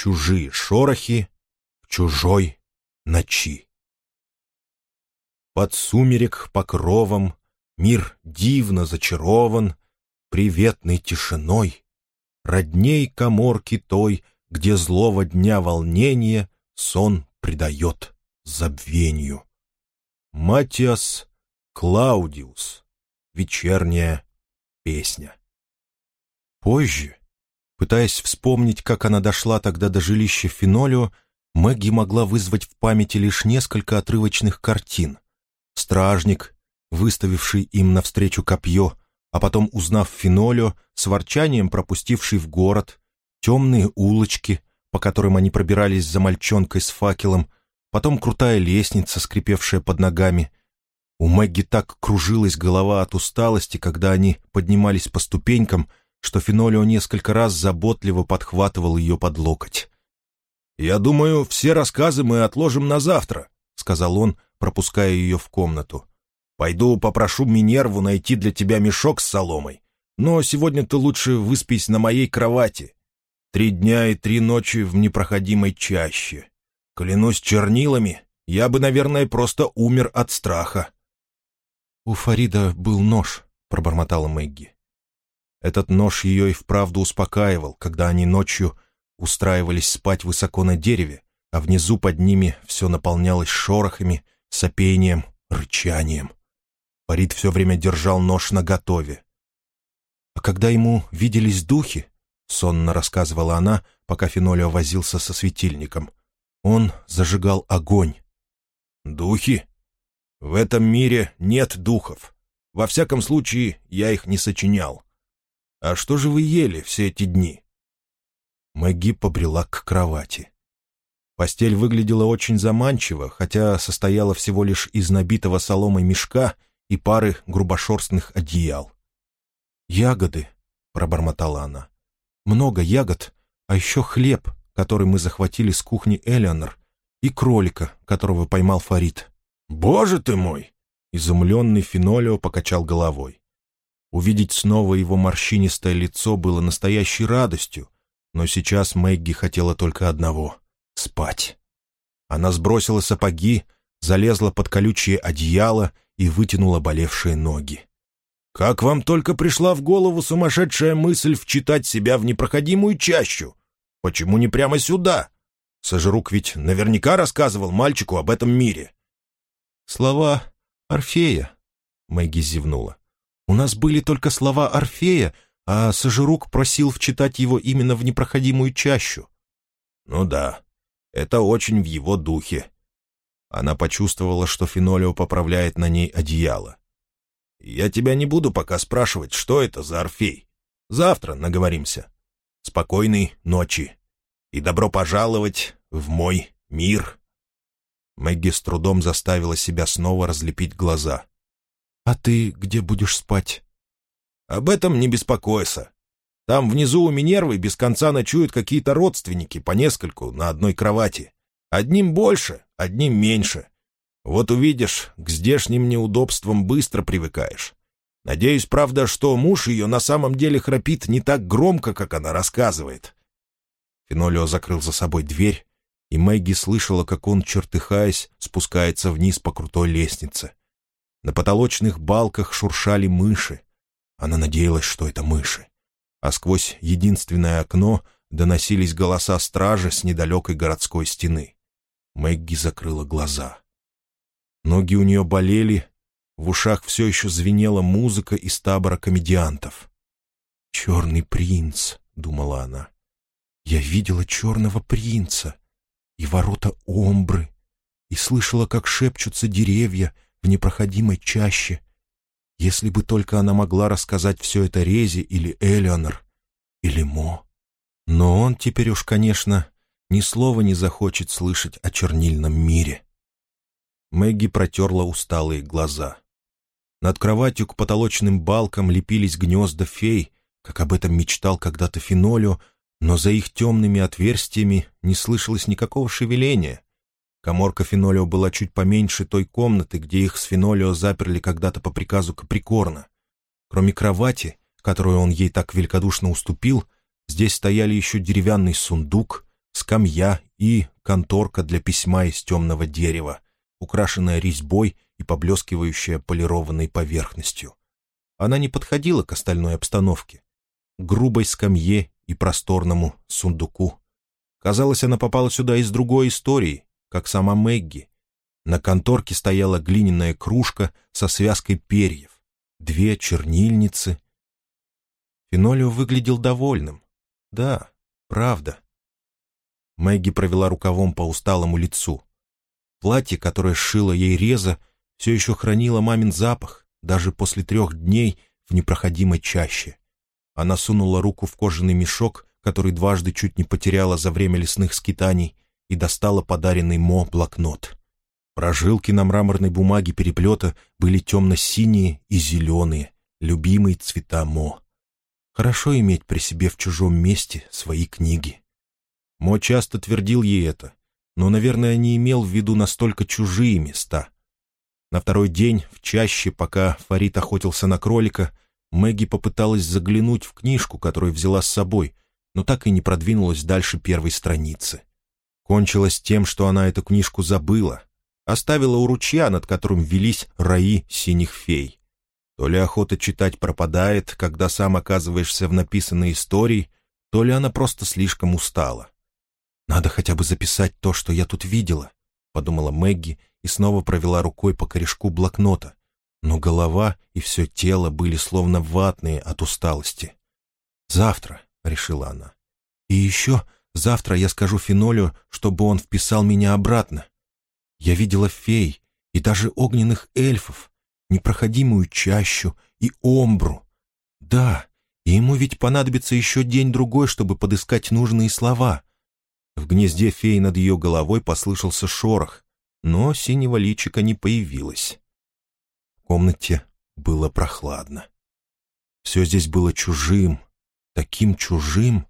чужие шорохи в чужой ночи. Под сумерек покровом мир дивно зачарован приветной тишиной, родней каморки той, где злого дня волнение сон придает забвению. Матиас Клаудиус. Вечерняя песня. Позже, пытаясь вспомнить, как она дошла тогда до жилища Фенолио, Мэгги могла вызвать в памяти лишь несколько отрывочных картин. Стражник, выставивший им навстречу копье, а потом, узнав Фенолио, с ворчанием пропустивший в город, темные улочки, по которым они пробирались за мальчонкой с факелом, потом крутая лестница, скрипевшая под ногами. У Мэгги так кружилась голова от усталости, когда они поднимались по ступенькам, что Фенолио несколько раз заботливо подхватывал ее под локоть. «Я думаю, все рассказы мы отложим на завтра», — сказал он, пропуская ее в комнату. «Пойду попрошу Минерву найти для тебя мешок с соломой, но сегодня ты лучше выспись на моей кровати. 3 дня и 3 ночи в непроходимой чаще. Клянусь чернилами, я бы, наверное, просто умер от страха». «У Фарида был нож», — пробормотала Мэгги. Этот нож ее и вправду успокаивал, когда они ночью устраивались спать высоко на дереве, а внизу под ними все наполнялось шорохами, сопением, рычанием. Фарид все время держал нож наготове. «А когда ему виделись духи, — сонно рассказывала она, пока Фенолио возился со светильником, — он зажигал огонь». «Духи? В этом мире нет духов. Во всяком случае, я их не сочинял. А что же вы ели все эти дни?» Мэгги побрела к кровати. Постель выглядела очень заманчиво, хотя состояла всего лишь из набитого соломой мешка и пары грубошерстных одеял. «Ягоды», — пробормотала она. «Много ягод, а еще хлеб, который мы захватили с кухни Элеонор, и кролика, которого поймал Фарид». «Боже ты мой!» — изумленный Фенолио покачал головой. Увидеть снова его морщинистое лицо было настоящей радостью, но сейчас Мэгги хотела только одного — спать. Она сбросила сапоги, залезла под колючее одеяло и вытянула болевшие ноги. «Как вам только пришла в голову сумасшедшая мысль вчитать себя в непроходимую чащу? Почему не прямо сюда? Сожрук ведь наверняка рассказывал мальчику об этом мире». «Слова Орфея», — Мэгги зевнула. «У нас были только слова Орфея, а Сожрук просил вчитать его именно в непроходимую чащу». «Ну да, это очень в его духе». Она почувствовала, что Фенолио поправляет на ней одеяло. «Я тебя не буду пока спрашивать, что это за Орфей. Завтра наговоримся. Спокойной ночи и добро пожаловать в мой мир». Мэгги с трудом заставила себя снова разлепить глаза. «А ты где будешь спать?» «Об этом не беспокойся. Там внизу у Минервы без конца ночуют какие-то родственники, по нескольку на одной кровати. Одним больше, одним меньше. Вот увидишь, к здешним неудобствам быстро привыкаешь. Надеюсь, правда, что муж ее на самом деле храпит не так громко, как она рассказывает». Фенолио закрыл за собой дверь, и Мэгги слышала, как он, чертыхаясь, спускается вниз по крутой лестнице. На потолочных балках шуршали мыши. Она надеялась, что это мыши. А сквозь единственное окно доносились голоса стражи с недалекой городской стены. Мэгги закрыла глаза. Ноги у нее болели, в ушах все еще звенела музыка из табора комедиантов. «Черный принц», — думала она. «Я видела черного принца и ворота Омбры, и слышала, как шепчутся деревья в непроходимой чаще. Если бы только она могла рассказать все это Резе или Элеонор, или Мо. Но он теперь уж, конечно, ни слова не захочет слышать о чернильном мире». Мэгги протерла усталые глаза. Над кроватью к потолочным балкам лепились гнезда фей, как об этом мечтал когда-то Фенолио, но за их темными отверстиями не слышалось никакого шевеления. Каморка Фенолио была чуть поменьше той комнаты, где их с Фенолио заперли когда-то по приказу Каприкорна. Кроме кровати, которую он ей так великодушно уступил, здесь стояли еще деревянный сундук, скамья и конторка для письма из темного дерева, украшенная резьбой и поблескивающая полированной поверхностью. Она не подходила к остальной обстановке, к грубой скамье и просторному сундуку. Казалось, она попала сюда из другой истории, как сама Мэгги. На конторке стояла глиняная кружка со связкой перьев, 2 чернильницы. Фенолио выглядел довольным. Да, правда. Мэгги провела рукавом по усталому лицу. Платье, которое сшила ей Реза, все еще хранило мамин запах, даже после 3 дней в непроходимой чаще. Она сунула руку в кожаный мешок, который дважды чуть не потеряла за время лесных скитаний, и достала подаренный Мо блокнот. Прожилки на мраморной бумаге переплета были темно-синие и зеленые, любимые цвета Мо. Хорошо иметь при себе в чужом месте свои книги. Мо часто твердил ей это, но, наверное, не имел в виду настолько чужие места. На 2-й день, в чаще, пока Фарид охотился на кролика, Мэгги попыталась заглянуть в книжку, которую взяла с собой, но так и не продвинулась дальше 1-й страницы. Кончилось тем, что она эту книжку забыла, оставила у ручья, над которым велись раи синих фей. То ли охота читать пропадает, когда сам оказываешься в написанной истории, то ли она просто слишком устала. «Надо хотя бы записать то, что я тут видела», — подумала Мэгги и снова провела рукой по корешку блокнота, но голова и все тело были словно ватные от усталости. «Завтра», — решила она. «И еще завтра я скажу Фенолио, чтобы он вписал меня обратно. Я видела фей и даже огненных эльфов, непроходимую чащу и омбру. Да, и ему ведь понадобится еще день-другой, чтобы подыскать нужные слова». В гнезде феи над ее головой послышался шорох, но синего личика не появилось. В комнате было прохладно. Все здесь было чужим, таким чужим.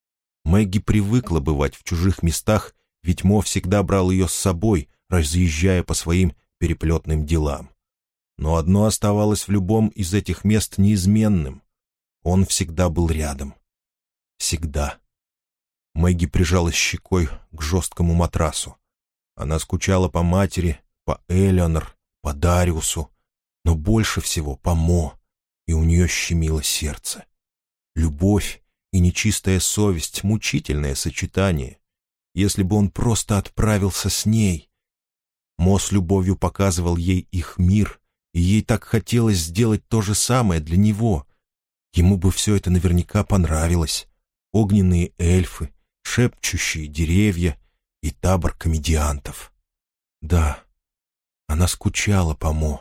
Мэгги привыкла бывать в чужих местах, ведь Мо всегда брал ее с собой, разъезжая по своим переплетным делам. Но одно оставалось в любом из этих мест неизменным. Он всегда был рядом. Всегда. Мэгги прижалась щекой к жесткому матрасу. Она скучала по матери, по Элеонор, по Дариусу, но больше всего по Мо, и у нее щемило сердце. Любовь и нечистая совесть — мучительное сочетание. Если бы он просто отправился с ней. Мо с любовью показывал ей их мир, и ей так хотелось сделать то же самое для него. Ему бы все это наверняка понравилось. Огненные эльфы, шепчущие деревья и табор комедиантов. Да, она скучала по Мо.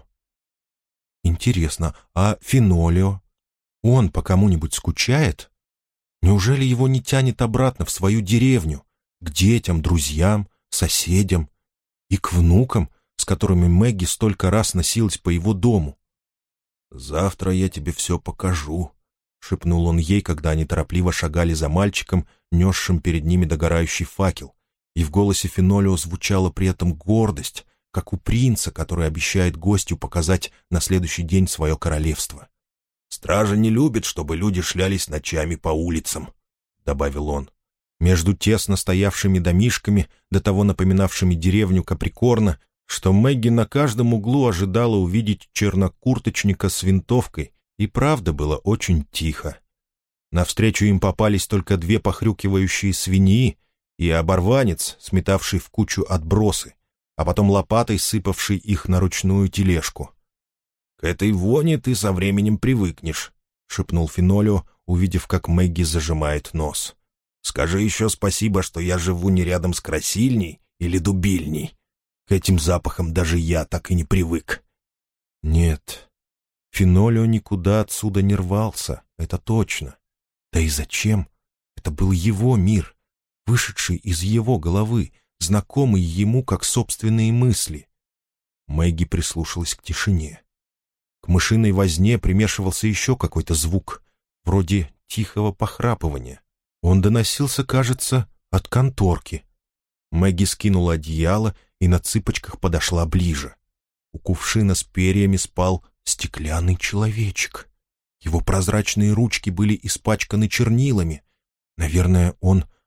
Интересно, а Фенолио? Он по кому-нибудь скучает? Неужели его не тянет обратно в свою деревню, к детям, друзьям, соседям и к внукам, с которыми Мэгги столько раз носилась по его дому? «Завтра я тебе все покажу», — шепнул он ей, когда они торопливо шагали за мальчиком, несшим перед ними догорающий факел, и в голосе Фенолио звучала при этом гордость, как у принца, который обещает гостю показать на следующий день свое королевство. «Стража не любит, чтобы люди шлялись ночами по улицам», — добавил он. Между тесно стоявшими домишками, до того напоминавшими деревню Каприкорна, что Мэгги на каждом углу ожидала увидеть чернокурточника с винтовкой, и правда было очень тихо. Навстречу им попались только 2 похрюкивающие свиньи и оборванец, сметавший в кучу отбросы, а потом лопатой сыпавший их на ручную тележку. «К этой воне ты со временем привыкнешь», — шепнул Фенолио, увидев, как Мэгги зажимает нос. «Скажи еще спасибо, что я живу не рядом с красильней или дубильней. К этим запахам даже я так и не привык». Нет, Фенолио никуда отсюда не рвался, это точно. Да и зачем? Это был его мир, вышедший из его головы, знакомый ему как собственные мысли. Мэгги прислушалась к тишине. К мышиной возне примешивался еще какой-то звук, вроде тихого похрапывания. Он доносился, кажется, от конторки. Мэгги скинула одеяло и на цыпочках подошла ближе. У кувшина с перьями спал стеклянный человечек. Его прозрачные ручки были испачканы чернилами. Наверное, он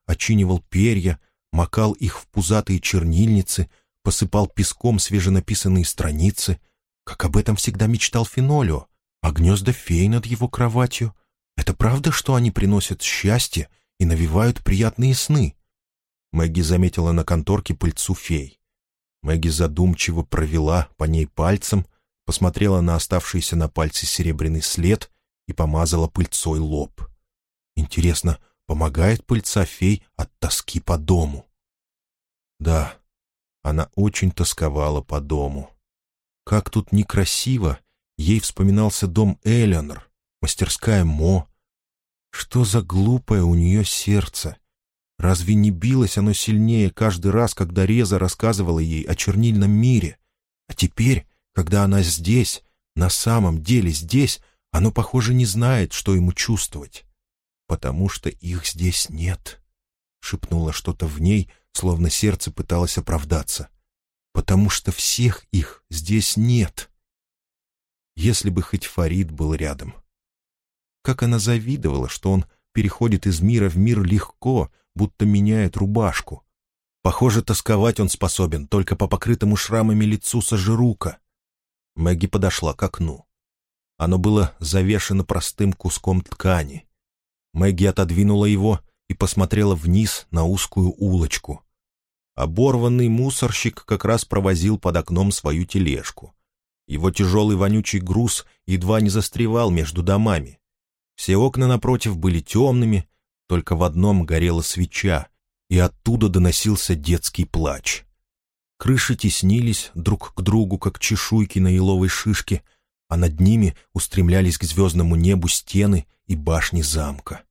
очинивал перья, макал их в пузатые чернильницы, посыпал песком свеженаписанные страницы, как об этом всегда мечтал Фенолио, а гнезда фей над его кроватью — это правда, что они приносят счастье и навевают приятные сны? Мэгги заметила на конторке пыльцу фей. Мэгги задумчиво провела по ней пальцем, посмотрела на оставшийся на пальце серебряный след и помазала пыльцой лоб. Интересно, помогает пыльца фей от тоски по дому? Да, она очень тосковала по дому. Как тут некрасиво ей вспоминался дом Элеонор, мастерская Мо. Что за глупое у нее сердце! Разве не билось оно сильнее каждый раз, когда Реза рассказывала ей о чернильном мире? А теперь, когда она здесь, на самом деле здесь, оно, похоже, не знает, что ему чувствовать. «Потому что их здесь нет», — шепнуло что-то в ней, словно сердце пыталось оправдаться. «Потому что всех их здесь нет». Если бы хоть Фарид был рядом. Как она завидовала, что он переходит из мира в мир легко, будто меняет рубашку. Похоже, тосковать он способен только по покрытому шрамами лицу Сажирука. Мэгги подошла к окну. Оно было завешено простым куском ткани. Мэгги отодвинула его и посмотрела вниз на узкую улочку. Оборванный мусорщик как раз провозил под окном свою тележку. Его тяжелый вонючий груз едва не застревал между домами. Все окна напротив были темными, только в одном горела свеча, и оттуда доносился детский плач. Крыши теснились друг к другу, как чешуйки на еловой шишке, а над ними устремлялись к звездному небу стены и башни замка.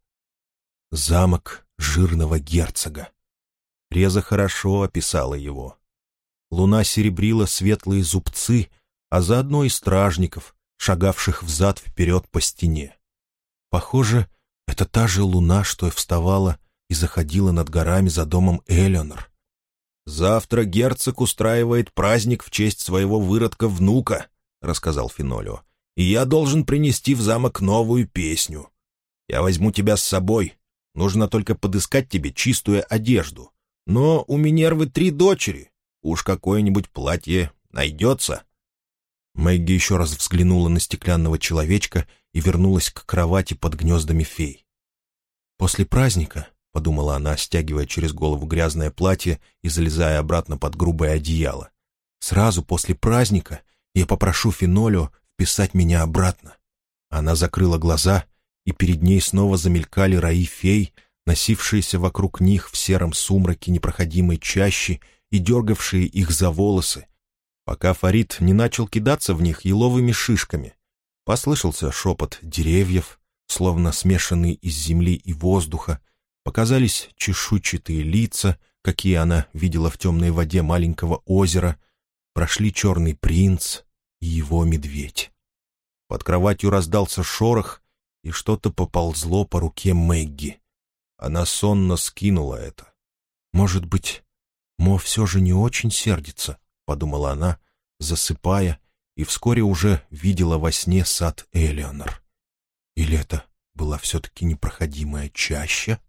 Замок жирного герцога. Реза хорошо описала его. Луна серебрила светлые зубцы, а заодно и стражников, шагавших взад-вперед по стене. Похоже, это та же луна, что вставала и заходила над горами за домом Элеонор. «Завтра герцог устраивает праздник в честь своего выродка-внука», — рассказал Фенолио, «и я должен принести в замок новую песню. Я возьму тебя с собой. Нужно только подыскать тебе чистую одежду. Но у Минервы 3 дочери. Уж какое-нибудь платье найдется». Мэгги еще раз взглянула на стеклянного человечка и вернулась к кровати под гнездами фей. «После праздника», — подумала она, стягивая через голову грязное платье и залезая обратно под грубое одеяло, «сразу после праздника я попрошу Фенолио вписать меня обратно». Она закрыла глаза, и перед ней снова замелькали раи фей, носившиеся вокруг них в сером сумраке непроходимой чащи и дергавшие их за волосы, пока Фарид не начал кидаться в них еловыми шишками. Послышался шепот деревьев, словно смешанный из земли и воздуха, показались чешуйчатые лица, какие она видела в темной воде маленького озера, прошли черный принц и его медведь. Под кроватью раздался шорох, и что-то поползло по руке Мэгги. Она сонно скинула это. «Может быть, Мо все же не очень сердится», — подумала она, засыпая, и вскоре уже видела во сне сад Элеонор. Или это была все-таки непроходимая чаща?